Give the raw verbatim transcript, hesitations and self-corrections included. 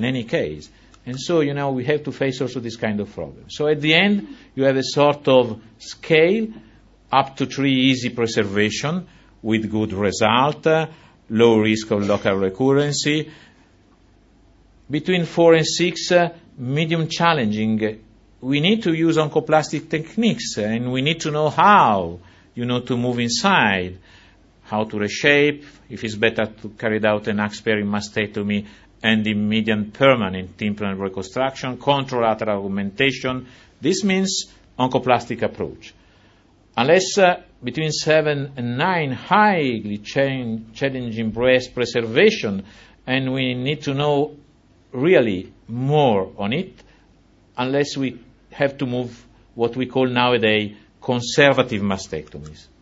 in any case. And so, you know, we have to face also this kind of problem. So at the end, you have a sort of scale up to three easy preservation with good result, uh, low risk of local recurrency. Between four and six, uh, medium challenging. We need to use oncoplastic techniques, and we need to know how, you know, to move inside, how to reshape, if it's better to carry out an axe-sparing mastectomy and immediate permanent implant reconstruction, control lateral augmentation. This means oncoplastic approach. Unless uh, between seven and nine, highly challenging breast preservation, and we need to know really more on it, unless we have to move what we call nowadays conservative mastectomies.